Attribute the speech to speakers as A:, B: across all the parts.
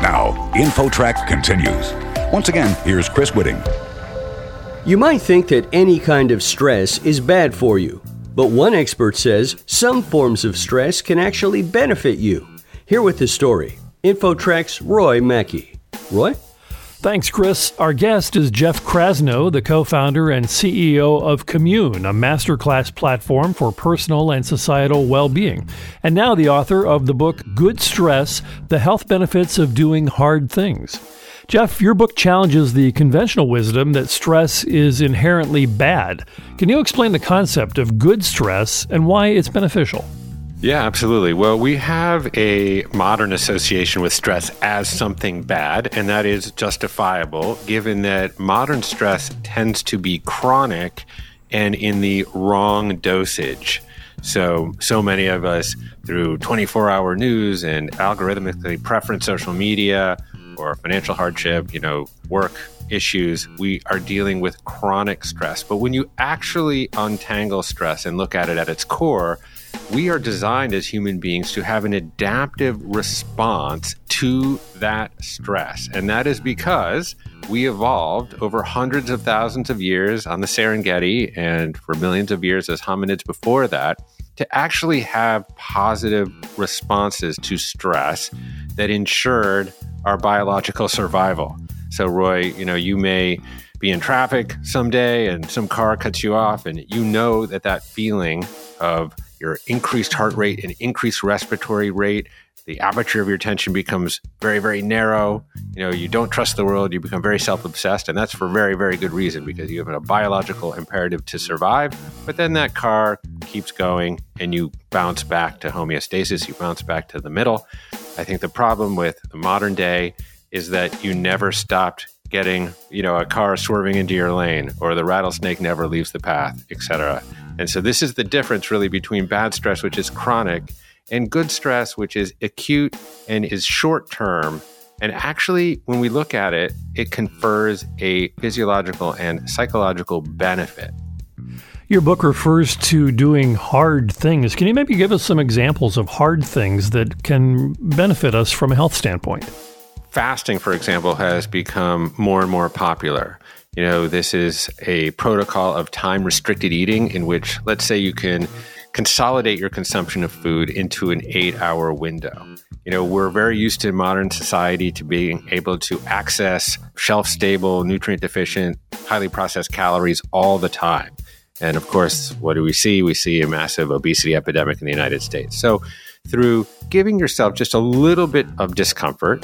A: Now, InfoTrack continues. Once again, here's Chris Whitting.
B: You might think that any kind of stress is bad for you, but one expert says some forms of stress can actually benefit you. Here with the story, InfoTrack's Roy Mackey. Roy?
C: Thanks, Chris. Our guest is Jeff Krasno, the co-founder and CEO of Commune, a masterclass platform for personal and societal well-being, and now the author of the book Good Stress: The Health Benefits of Doing Hard Things. Jeff, your book challenges the conventional wisdom that stress is inherently bad. Can you explain the concept of good stress and why it's beneficial?
D: Yeah, absolutely. Well, we have a modern association with stress as something bad, and that is justifiable given that modern stress tends to be chronic and in the wrong dosage. So many of us, through 24-hour news and algorithmically preference social media or financial hardship, work issues, we are dealing with chronic stress. But when you actually untangle stress and look at it at its core, we are designed as human beings to have an adaptive response to that stress. And that is because we evolved over hundreds of thousands of years on the Serengeti and for millions of years as hominids before that to actually have positive responses to stress that ensured our biological survival. So, Roy, you may be in traffic someday and some car cuts you off, and that feeling of your increased heart rate and increased respiratory rate, the aperture of your attention becomes very, very narrow. You don't trust the world. You become very self-obsessed. And that's for very, very good reason, because you have a biological imperative to survive. But then that car keeps going and you bounce back to homeostasis. You bounce back to the middle. I think the problem with the modern day is that you never stopped getting, a car swerving into your lane, or the rattlesnake never leaves the path, etc. And so this is the difference really between bad stress, which is chronic, and good stress, which is acute and is short-term. And actually, when we look at it, it confers a physiological and psychological benefit.
C: Your book refers to doing hard things. Can you maybe give us some examples of hard things that can benefit us from a health standpoint?
D: Fasting, for example, has become more and more popular. This is a protocol of time-restricted eating in which, let's say, you can consolidate your consumption of food into an 8-hour window. We're very used to modern society to being able to access shelf-stable, nutrient-deficient, highly processed calories all the time. And of course, what do we see? We see a massive obesity epidemic in the United States. So through giving yourself just a little bit of discomfort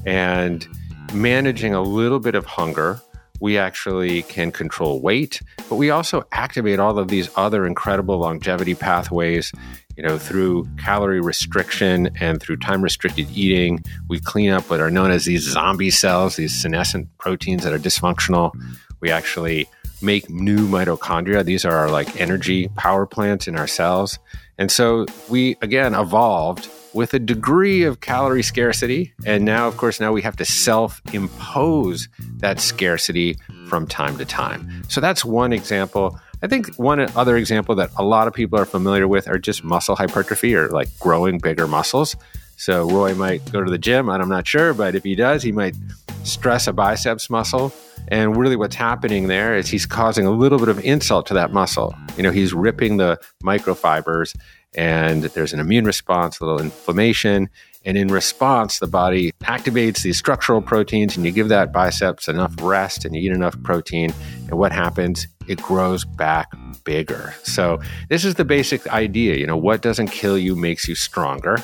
D: and managing a little bit of hunger, we actually can control weight, but we also activate all of these other incredible longevity pathways, through calorie restriction and through time-restricted eating. We clean up what are known as these zombie cells, these senescent proteins that are dysfunctional. We actually make new mitochondria. These are our energy power plants in our cells. And so we, again, evolved with a degree of calorie scarcity. And now, of course, we have to self-impose that scarcity from time to time. So that's one example. I think one other example that a lot of people are familiar with are just muscle hypertrophy, or growing bigger muscles. So Roy might go to the gym, I'm not sure, but if he does, he might stress a biceps muscle. And really what's happening there is he's causing a little bit of insult to that muscle. He's ripping the microfibers, and there's an immune response, a little inflammation. And in response, the body activates these structural proteins, and you give that biceps enough rest and you eat enough protein. And what happens? It grows back bigger. So this is the basic idea. What doesn't kill you makes you stronger.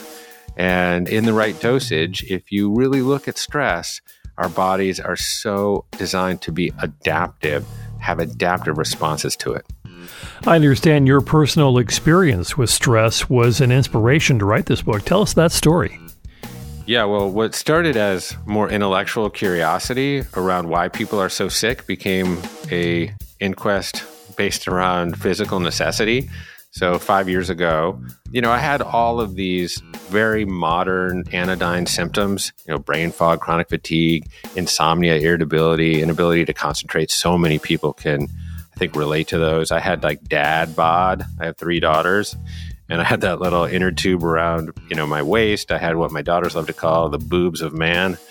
D: And in the right dosage, if you really look at stress, our bodies are so designed to be adaptive, have adaptive responses to it.
C: I understand your personal experience with stress was an inspiration to write this book. Tell us that story.
D: Yeah, well, what started as more intellectual curiosity around why people are so sick became an inquest based around physical necessity. So 5 years ago, I had all of these very modern anodyne symptoms, brain fog, chronic fatigue, insomnia, irritability, inability to concentrate. So many people can, I think, relate to those. I had dad bod. I have 3 daughters, and I had that little inner tube around, my waist. I had what my daughters love to call the boobs of man.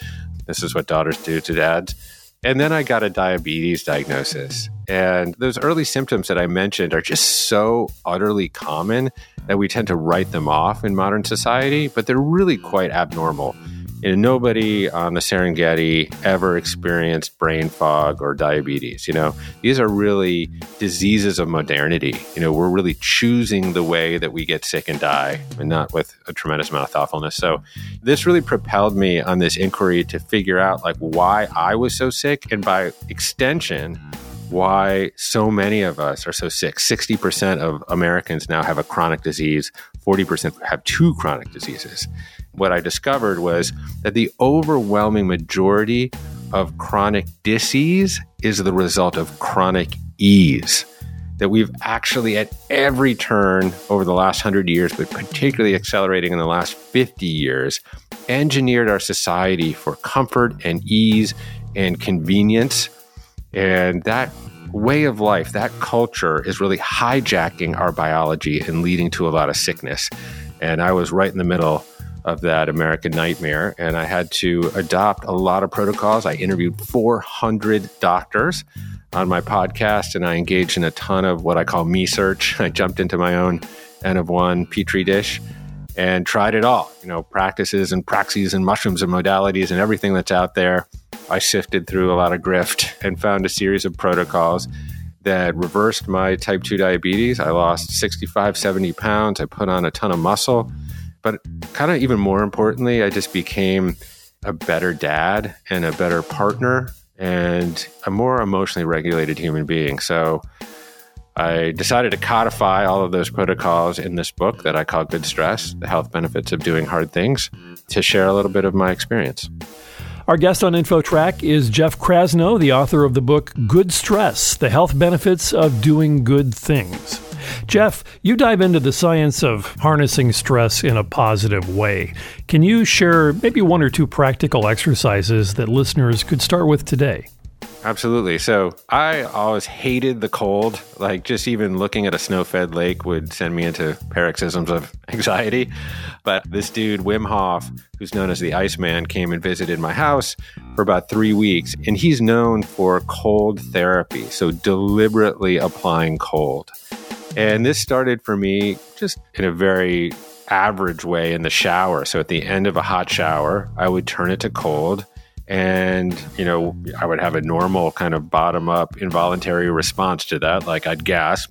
D: This is what daughters do to dads. And then I got a diabetes diagnosis. And those early symptoms that I mentioned are just so utterly common that we tend to write them off in modern society, but they're really quite abnormal. And nobody on the Serengeti ever experienced brain fog or diabetes. These are really diseases of modernity. We're really choosing the way that we get sick and die, and not with a tremendous amount of thoughtfulness. So this really propelled me on this inquiry to figure out why I was so sick, and by extension, why so many of us are so sick. 60% of Americans now have a chronic disease. 40% have two chronic diseases. What I discovered was that the overwhelming majority of chronic disease is the result of chronic ease. That we've actually, at every turn over the last 100 years, but particularly accelerating in the last 50 years, engineered our society for comfort and ease and convenience. And that way of life, that culture, is really hijacking our biology and leading to a lot of sickness. And I was right in the middle of that American nightmare, and I had to adopt a lot of protocols. I interviewed 400 doctors on my podcast, and I engaged in a ton of what I call me search. I jumped into my own N of one petri dish and tried it all, practices and praxis and mushrooms and modalities and everything that's out there. I sifted through a lot of grift and found a series of protocols that reversed my type 2 diabetes. I lost 65, 70 pounds. I put on a ton of muscle. But kind of even more importantly, I just became a better dad and a better partner and a more emotionally regulated human being. So I decided to codify all of those protocols in this book that I call Good Stress, The Health Benefits of Doing Hard Things, to share a little bit of my experience.
C: Our guest on InfoTrack is Jeff Krasno, the author of the book Good Stress, The Health Benefits of Doing Good Things. Jeff, you dive into the science of harnessing stress in a positive way. Can you share maybe one or two practical exercises that listeners could start with today?
D: Absolutely. So I always hated the cold. Just even looking at a snow-fed lake would send me into paroxysms of anxiety. But this dude, Wim Hof, who's known as the Iceman, came and visited my house for about 3 weeks. And he's known for cold therapy, so deliberately applying cold. And this started for me just in a very average way in the shower. So at the end of a hot shower, I would turn it to cold. And, I would have a normal kind of bottom-up involuntary response to that. I'd gasp,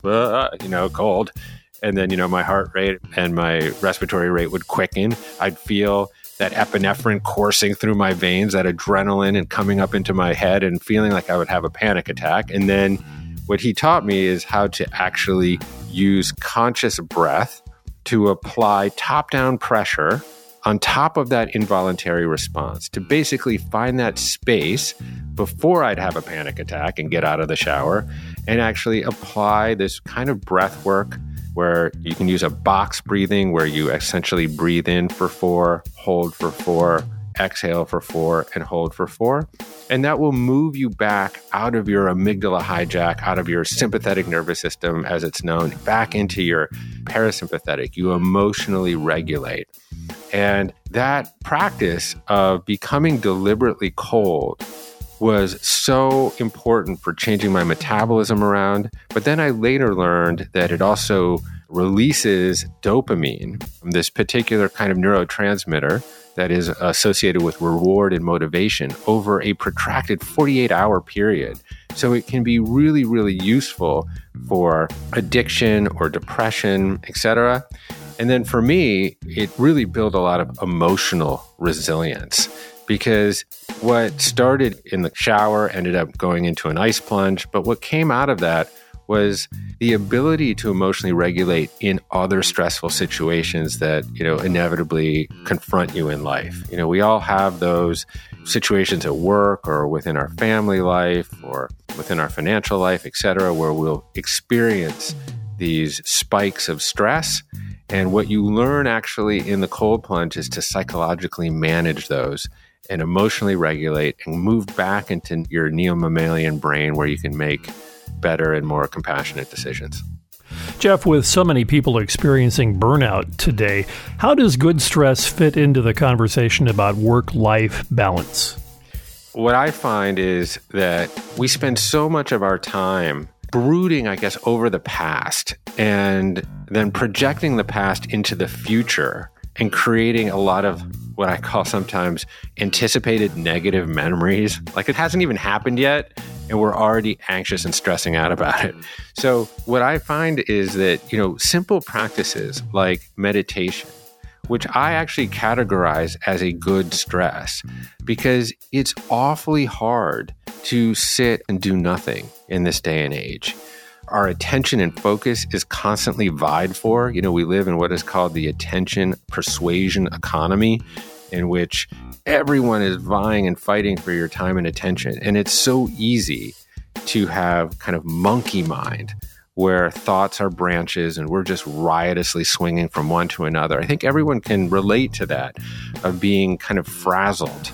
D: cold. And then, my heart rate and my respiratory rate would quicken. I'd feel that epinephrine coursing through my veins, that adrenaline and coming up into my head and feeling like I would have a panic attack. And then what he taught me is how to actually use conscious breath to apply top-down pressure on top of that involuntary response, to basically find that space before I'd have a panic attack and get out of the shower, and actually apply this kind of breath work where you can use a box breathing, where you essentially breathe in for 4, hold for 4, exhale for 4, and hold for 4. And that will move you back out of your amygdala hijack, out of your sympathetic nervous system, as it's known, back into your parasympathetic. You emotionally regulate. And that practice of becoming deliberately cold was so important for changing my metabolism around. But then I later learned that it also releases dopamine, this particular kind of neurotransmitter that is associated with reward and motivation over a protracted 48-hour period. So it can be really, really useful for addiction or depression, etc. And then for me, it really built a lot of emotional resilience, because what started in the shower ended up going into an ice plunge. But what came out of that was the ability to emotionally regulate in other stressful situations that, inevitably confront you in life. We all have those situations at work or within our family life or within our financial life, etc., where we'll experience these spikes of stress. And what you learn actually in the cold plunge is to psychologically manage those and emotionally regulate and move back into your neo-mammalian brain, where you can make better and more compassionate decisions.
C: Jeff, with so many people experiencing burnout today, how does good stress fit into the conversation about work-life balance?
D: what I find is that we spend so much of our time brooding, I guess, over the past and then projecting the past into the future and creating a lot of what I call sometimes anticipated negative memories. Like it hasn't even happened yet, and we're already anxious and stressing out about it. So what I find is that, simple practices like meditation, which I actually categorize as a good stress, because it's awfully hard to sit and do nothing in this day and age. Our attention and focus is constantly vied for. We live in what is called the attention persuasion economy, in which everyone is vying and fighting for your time and attention. And it's so easy to have kind of monkey mind, where thoughts are branches and we're just riotously swinging from one to another. I think everyone can relate to that, of being kind of frazzled.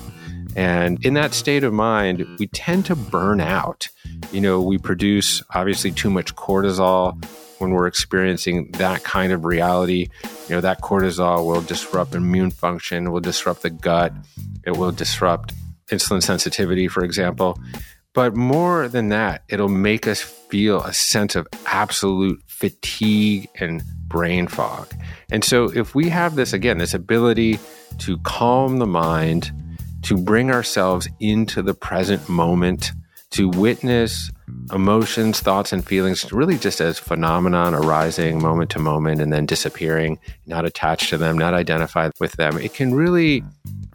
D: And in that state of mind, we tend to burn out. We produce obviously too much cortisol when we're experiencing that kind of reality. That cortisol will disrupt immune function, will disrupt the gut, it will disrupt insulin sensitivity, for example. But more than that, it'll make us feel a sense of absolute fatigue and brain fog. And so if we have this ability to calm the mind, to bring ourselves into the present moment, to witness emotions, thoughts, and feelings really just as phenomenon arising moment to moment and then disappearing, not attached to them, not identified with them, it can really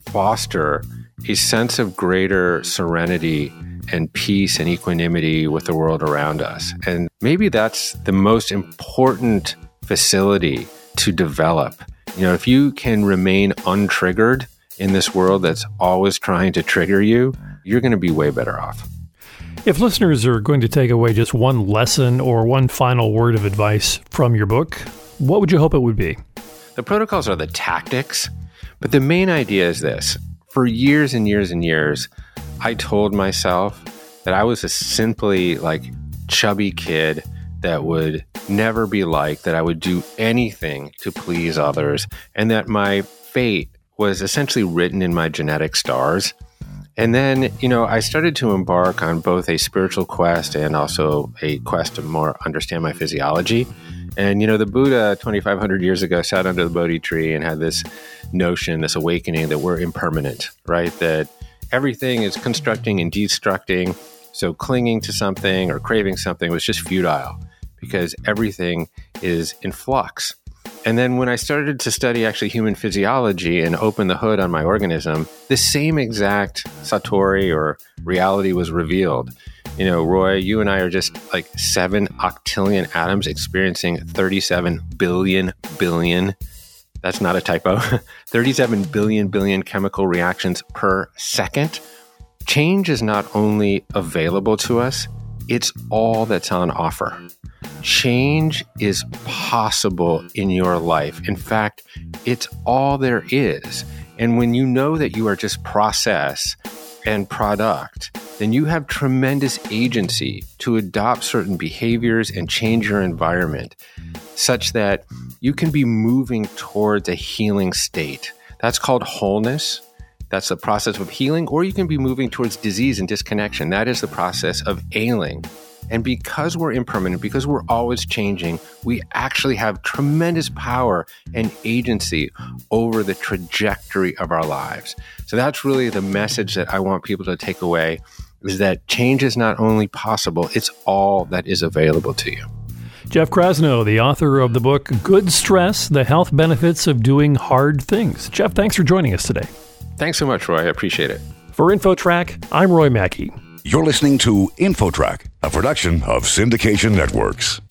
D: foster a sense of greater serenity and peace and equanimity with the world around us. And maybe that's the most important facility to develop. If you can remain untriggered in this world that's always trying to trigger you, you're going to be way better off.
C: If listeners are going to take away just one lesson or one final word of advice from your book, what would you hope it would be?
D: The protocols are the tactics, but the main idea is this. For years and years and years, I told myself that I was a simply chubby kid that would never be liked, that I would do anything to please others, and that my fate was essentially written in my genetic stars. And then, I started to embark on both a spiritual quest and also a quest to more understand my physiology. And, the Buddha 2,500 years ago sat under the Bodhi tree and had this notion, this awakening that we're impermanent, right? That everything is constructing and destructing. So clinging to something or craving something was just futile because everything is in flux. And then when I started to study actually human physiology and open the hood on my organism, the same exact Satori or reality was revealed. Roy, you and I are just 7 octillion atoms experiencing 37 billion, that's not a typo, 37 billion chemical reactions per second. Change is not only available to us, it's all that's on offer. Change is possible in your life. In fact, it's all there is. And when you know that you are just process and product, then you have tremendous agency to adopt certain behaviors and change your environment such that you can be moving towards a healing state. That's called wholeness. That's the process of healing, or you can be moving towards disease and disconnection. That is the process of ailing. And because we're impermanent, because we're always changing, we actually have tremendous power and agency over the trajectory of our lives. So that's really the message that I want people to take away, is that change is not only possible, it's all that is available to you.
C: Jeff Krasno, the author of the book, Good Stress, The Health Benefits of Doing Hard Things. Jeff, thanks for joining us today.
D: Thanks so much, Roy. I appreciate it.
C: For InfoTrack, I'm Roy Mackey.
A: You're listening to InfoTrack, a production of Syndication Networks.